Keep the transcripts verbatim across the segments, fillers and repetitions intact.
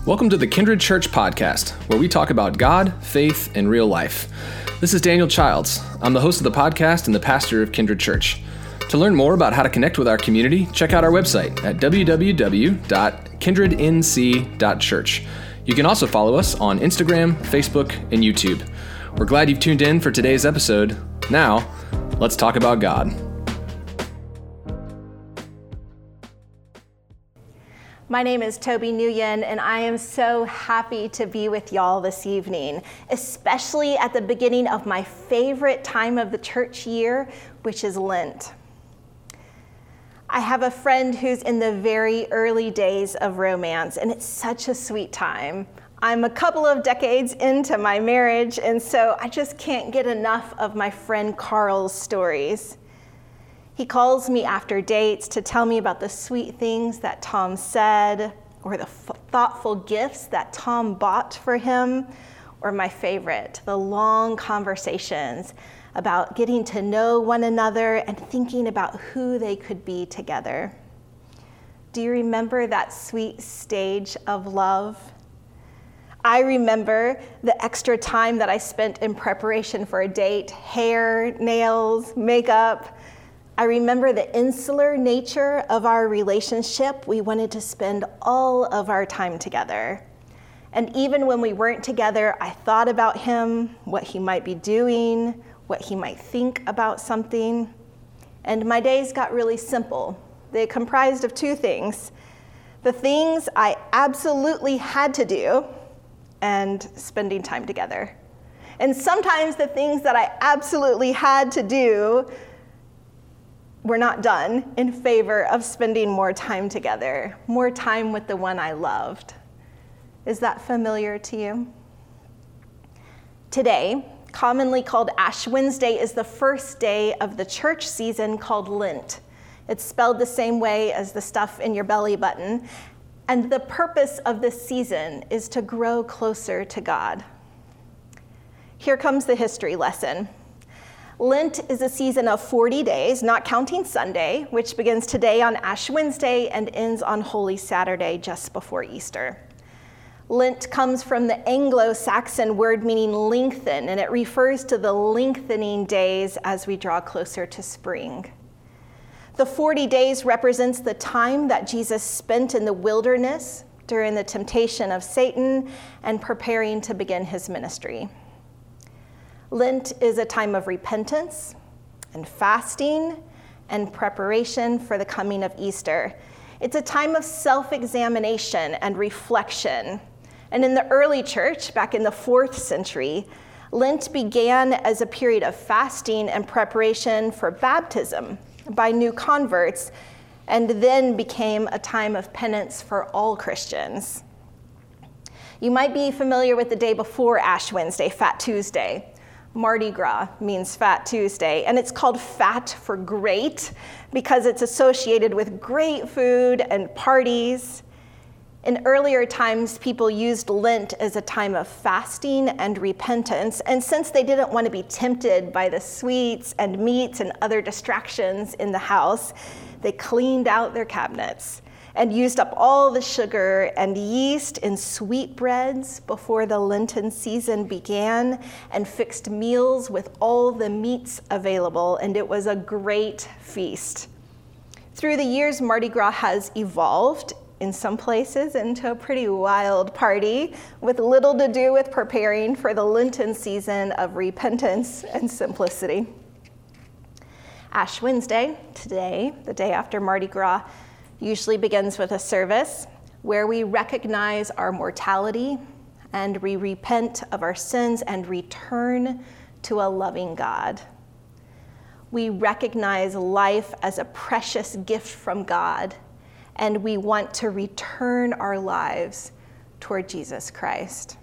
Welcome to the Kindred Church podcast, where we talk about God, faith, and real life. This is Daniel Childs. I'm the host of the podcast and the pastor of Kindred Church. To learn more about how to connect with our community, check out our website at w w w dot kindred n c dot church. You can also follow us on Instagram, Facebook, and YouTube. We're glad you've tuned in for today's episode. Now, let's talk about God. My name is Toby Nguyen, and I am so happy to be with y'all this evening, especially at the beginning of my favorite time of the church year, which is Lent. I have a friend who's in the very early days of romance, and it's such a sweet time. I'm a couple of decades into my marriage, and so I just can't get enough of my friend Carl's stories. He calls me after dates to tell me about the sweet things that Tom said, or the f- thoughtful gifts that Tom bought for him, or my favorite, the long conversations about getting to know one another and thinking about who they could be together. Do you remember that sweet stage of love? I remember the extra time that I spent in preparation for a date, hair, nails, makeup. I remember the insular nature of our relationship. We wanted to spend all of our time together. And even when we weren't together, I thought about him, what he might be doing, what he might think about something. And my days got really simple. They comprised of two things: the things I absolutely had to do and spending time together. And sometimes the things that I absolutely had to do were not done in favor of spending more time together, more time with the one I loved. Is that familiar to you? Today, commonly called Ash Wednesday, is the first day of the church season called Lent. It's spelled the same way as the stuff in your belly button. And the purpose of this season is to grow closer to God. Here comes the history lesson. Lent is a season of forty days, not counting Sunday, which begins today on Ash Wednesday and ends on Holy Saturday just before Easter. Lent comes from the Anglo-Saxon word meaning lengthen, and it refers to the lengthening days as we draw closer to spring. The forty days represents the time that Jesus spent in the wilderness during the temptation of Satan and preparing to begin his ministry. Lent is a time of repentance and fasting and preparation for the coming of Easter. It's a time of self-examination and reflection. And in the early church, back in the fourth century, Lent began as a period of fasting and preparation for baptism by new converts, and then became a time of penance for all Christians. You might be familiar with the day before Ash Wednesday, Fat Tuesday. Mardi Gras means Fat Tuesday, and it's called fat for great because it's associated with great food and parties. In earlier times, people used Lent as a time of fasting and repentance, and since they didn't want to be tempted by the sweets and meats and other distractions in the house, they cleaned out their cabinets and used up all the sugar and yeast in sweetbreads before the Lenten season began, and fixed meals with all the meats available, and it was a great feast. Through the years, Mardi Gras has evolved in some places into a pretty wild party with little to do with preparing for the Lenten season of repentance and simplicity. Ash Wednesday, today, the day after Mardi Gras, usually begins with a service where we recognize our mortality and we repent of our sins and return to a loving God. We recognize life as a precious gift from God, and we want to return our lives toward Jesus Christ.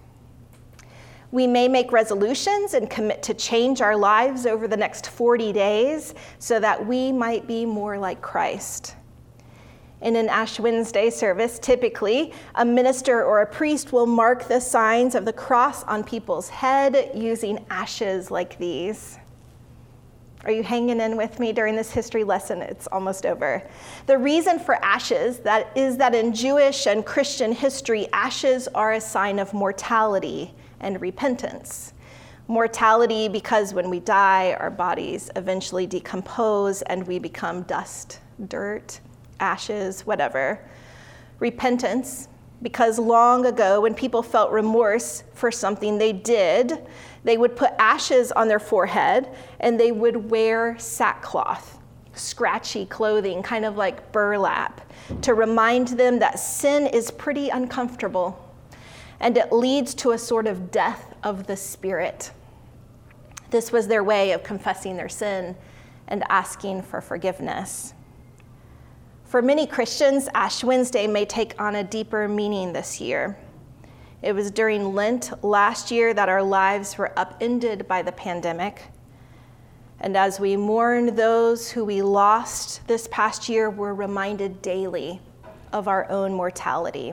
We may make resolutions and commit to change our lives over the next forty days so that we might be more like Christ. In an Ash Wednesday service, typically, a minister or a priest will mark the signs of the cross on people's head using ashes like these. Are you hanging in with me during this history lesson? It's almost over. The reason for ashes that is that in Jewish and Christian history, ashes are a sign of mortality and repentance. Mortality because when we die, our bodies eventually decompose and we become dust, dirt, ashes, whatever. Repentance because long ago when people felt remorse for something they did, they would put ashes on their forehead and they would wear sackcloth, scratchy clothing, kind of like burlap, to remind them that sin is pretty uncomfortable and it leads to a sort of death of the spirit. This was their way of confessing their sin and asking for forgiveness. For many Christians, Ash Wednesday may take on a deeper meaning this year. It was during Lent last year that our lives were upended by the pandemic. And as we mourn those who we lost this past year, we're reminded daily of our own mortality.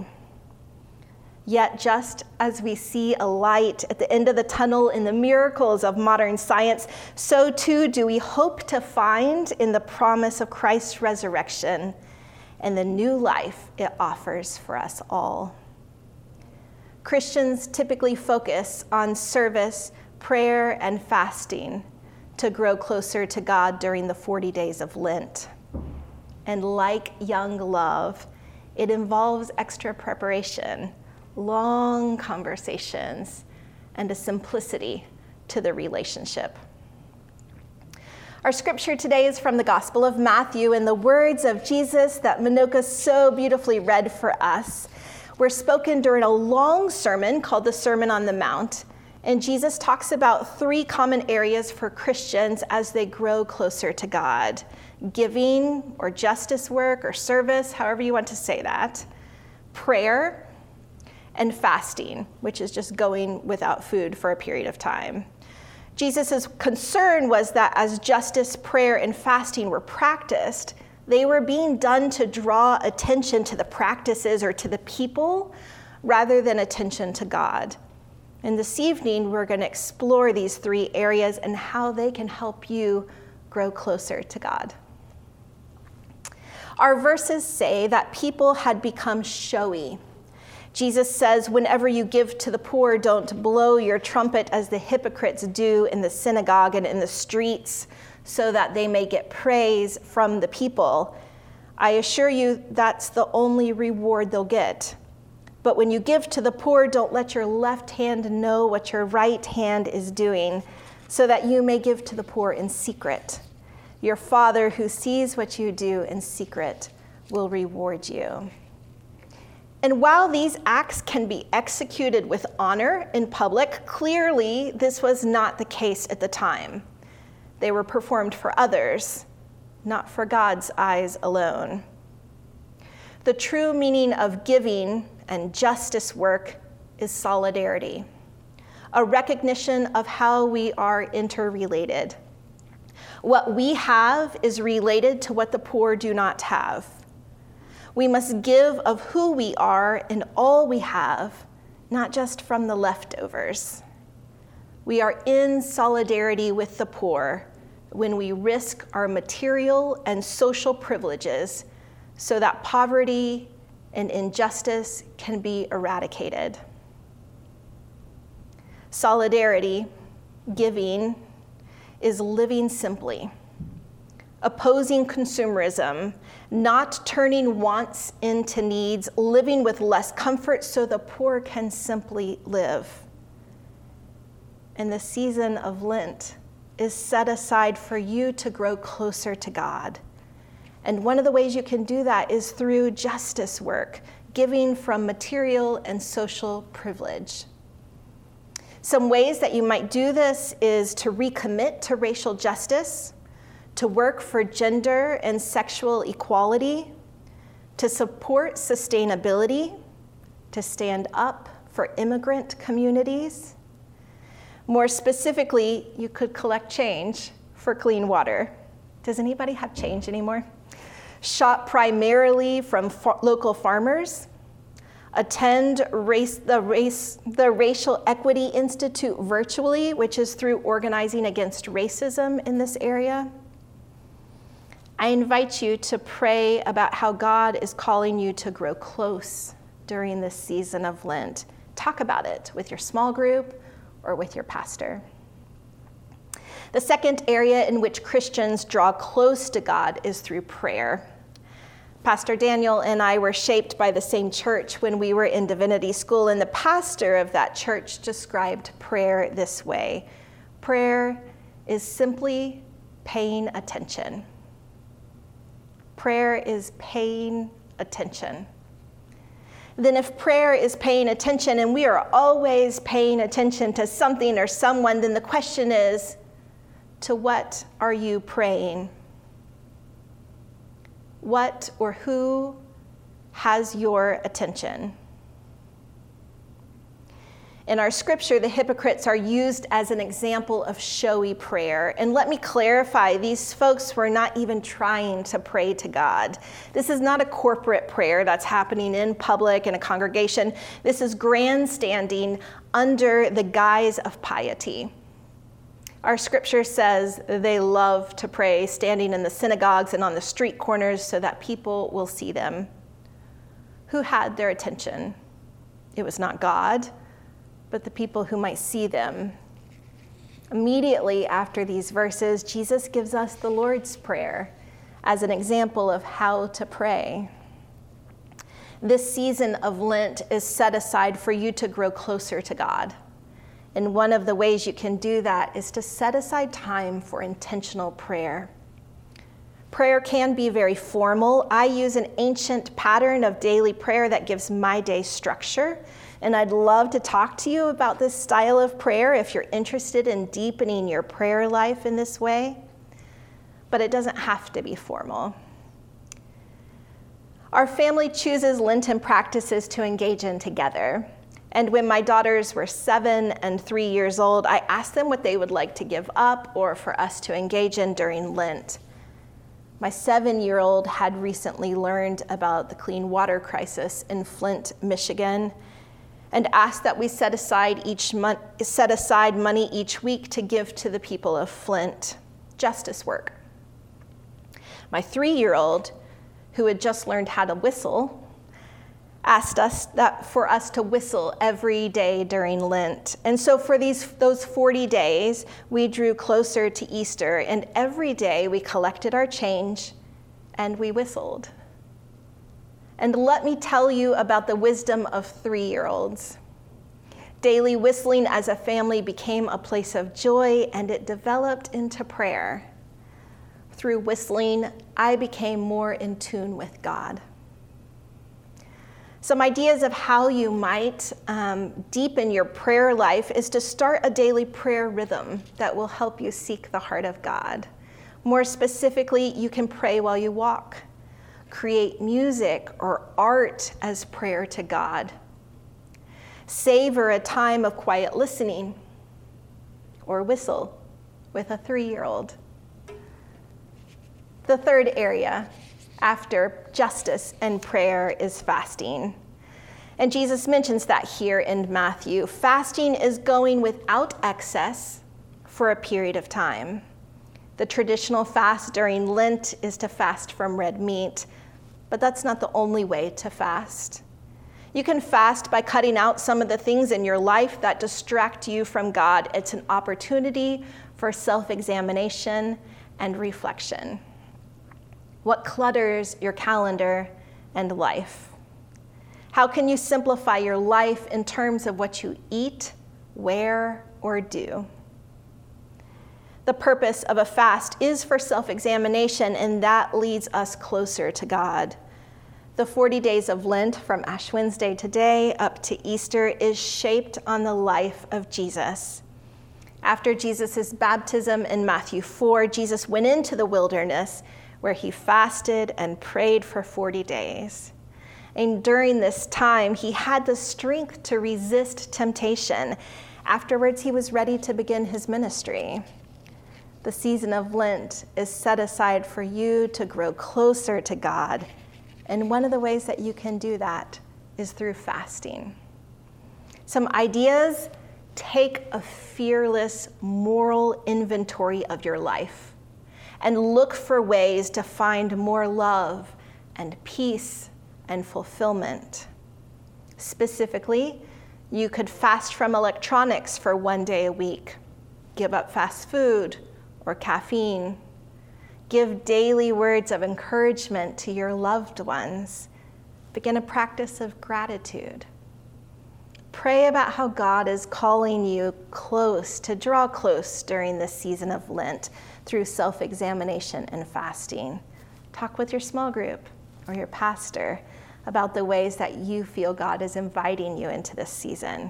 Yet just as we see a light at the end of the tunnel in the miracles of modern science, so too do we hope to find in the promise of Christ's resurrection and the new life it offers for us all. Christians typically focus on service, prayer, and fasting to grow closer to God during the forty days of Lent. And like young love, it involves extra preparation, long conversations, and a simplicity to the relationship. Our scripture today is from the Gospel of Matthew, and the words of Jesus that Minoka so beautifully read for us were spoken during a long sermon called the Sermon on the Mount. And Jesus talks about three common areas for Christians as they grow closer to God: giving or justice work or service, however you want to say that, prayer, and fasting, which is just going without food for a period of time. Jesus' concern was that as justice, prayer, and fasting were practiced, they were being done to draw attention to the practices or to the people rather than attention to God. And this evening, we're going to explore these three areas and how they can help you grow closer to God. Our verses say that people had become showy. Jesus says, whenever you give to the poor, don't blow your trumpet as the hypocrites do in the synagogue and in the streets, so that they may get praise from the people. I assure you that's the only reward they'll get. But when you give to the poor, don't let your left hand know what your right hand is doing, so that you may give to the poor in secret. Your Father who sees what you do in secret will reward you. And while these acts can be executed with honor in public, clearly this was not the case at the time. They were performed for others, not for God's eyes alone. The true meaning of giving and justice work is solidarity, a recognition of how we are interrelated. What we have is related to what the poor do not have. We must give of who we are and all we have, not just from the leftovers. We are in solidarity with the poor when we risk our material and social privileges so that poverty and injustice can be eradicated. Solidarity, giving, is living simply, opposing consumerism, not turning wants into needs, living with less comfort so the poor can simply live. And the season of Lent is set aside for you to grow closer to God. And one of the ways you can do that is through justice work, giving from material and social privilege. Some ways that you might do this is to recommit to racial justice, to work for gender and sexual equality, to support sustainability, to stand up for immigrant communities. More specifically, you could collect change for clean water. Does anybody have change anymore? Shop primarily from far- local farmers. Attend race, the, race, the Racial Equity Institute virtually, which is through organizing against racism in this area. I invite you to pray about how God is calling you to grow close during this season of Lent. Talk about it with your small group or with your pastor. The second area in which Christians draw close to God is through prayer. Pastor Daniel and I were shaped by the same church when we were in divinity school, and the pastor of that church described prayer this way. Prayer is simply paying attention. Prayer is paying attention. Then if prayer is paying attention, and we are always paying attention to something or someone, then the question is, to what are you praying? What or who has your attention? In our scripture, the hypocrites are used as an example of showy prayer. And let me clarify, these folks were not even trying to pray to God. This is not a corporate prayer that's happening in public in a congregation. This is grandstanding under the guise of piety. Our scripture says they love to pray, standing in the synagogues and on the street corners so that people will see them. Who had their attention? It was not God, but the people who might see them. Immediately after these verses, Jesus gives us the Lord's Prayer as an example of how to pray. This season of Lent is set aside for you to grow closer to God. And one of the ways you can do that is to set aside time for intentional prayer. Prayer can be very formal. I use an ancient pattern of daily prayer that gives my day structure. And I'd love to talk to you about this style of prayer if you're interested in deepening your prayer life in this way. But it doesn't have to be formal. Our family chooses Lenten practices to engage in together. And when my daughters were seven and three years old, I asked them what they would like to give up or for us to engage in during Lent. My seven-year-old had recently learned about the clean water crisis in Flint, Michigan, and asked that we set aside each month, set aside money each week to give to the people of Flint, justice work. My three-year-old, who had just learned how to whistle, asked us that for us to whistle every day during Lent. And so for these those forty days, we drew closer to Easter, and every day we collected our change and we whistled. And let me tell you about the wisdom of three-year-olds. Daily whistling as a family became a place of joy, and it developed into prayer. Through whistling, I became more in tune with God. Some ideas of how you might um, deepen your prayer life is to start a daily prayer rhythm that will help you seek the heart of God. More specifically, you can pray while you walk, create music or art as prayer to God, savor a time of quiet listening, or whistle with a three-year-old. The third area after justice and prayer is fasting. And Jesus mentions that here in Matthew. Fasting is going without excess for a period of time. The traditional fast during Lent is to fast from red meat, but that's not the only way to fast. You can fast by cutting out some of the things in your life that distract you from God. It's an opportunity for self-examination and reflection. What clutters your calendar and life? How can you simplify your life in terms of what you eat, wear, or do? The purpose of a fast is for self-examination, and that leads us closer to God. The forty days of Lent, from Ash Wednesday today up to Easter, is shaped on the life of Jesus. After Jesus' baptism in Matthew four, Jesus went into the wilderness where he fasted and prayed for forty days. And during this time, he had the strength to resist temptation. Afterwards, he was ready to begin his ministry. The season of Lent is set aside for you to grow closer to God. And one of the ways that you can do that is through fasting. Some ideas: take a fearless moral inventory of your life and look for ways to find more love and peace and fulfillment. Specifically, you could fast from electronics for one day a week, give up fast food or caffeine, give daily words of encouragement to your loved ones, begin a practice of gratitude. Pray about how God is calling you close, to draw close during this season of Lent through self-examination and fasting. Talk with your small group or your pastor about the ways that you feel God is inviting you into this season.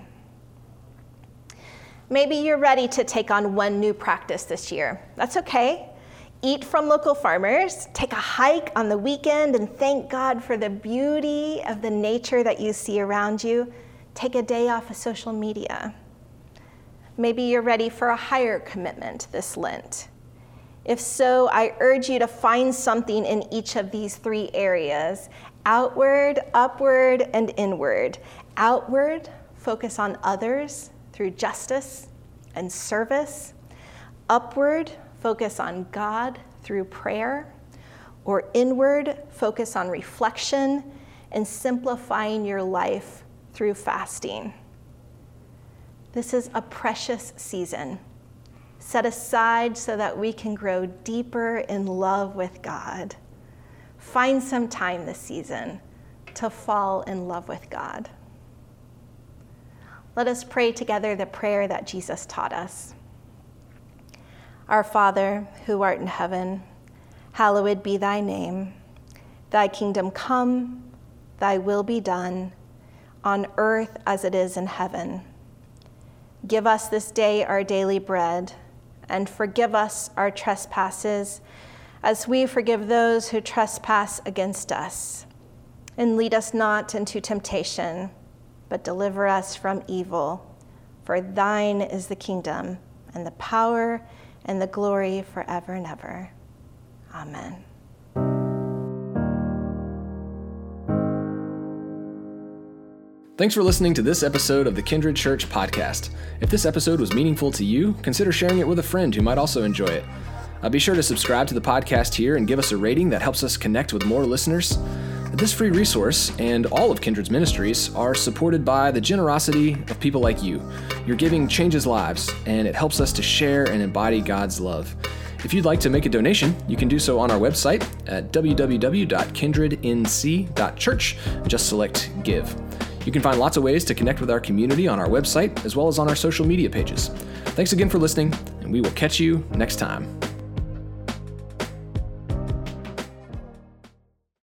Maybe you're ready to take on one new practice this year. That's okay. Eat from local farmers, take a hike on the weekend, and thank God for the beauty of the nature that you see around you. Take a day off of social media. Maybe you're ready for a higher commitment this Lent. If so, I urge you to find something in each of these three areas: outward, upward, and inward. Outward, focus on others through justice and service. Upward, focus on God through prayer. Or inward, focus on reflection and simplifying your life through fasting. This is a precious season, set aside so that we can grow deeper in love with God. Find some time this season to fall in love with God. Let us pray together the prayer that Jesus taught us. Our Father, who art in heaven, hallowed be thy name. Thy kingdom come, thy will be done, on earth as it is in heaven. Give us this day our daily bread, and forgive us our trespasses, as we forgive those who trespass against us. And lead us not into temptation, but deliver us from evil. For thine is the kingdom, and the power, and the glory forever and ever. Amen. Thanks for listening to this episode of the Kindred Church podcast. If this episode was meaningful to you, consider sharing it with a friend who might also enjoy it. Uh, be sure to subscribe to the podcast here and give us a rating that helps us connect with more listeners. This free resource and all of Kindred's ministries are supported by the generosity of people like you. Your giving changes lives, and it helps us to share and embody God's love. If you'd like to make a donation, you can do so on our website at w w w dot kindred n c dot church and just select Give. You can find lots of ways to connect with our community on our website, as well as on our social media pages. Thanks again for listening, and we will catch you next time.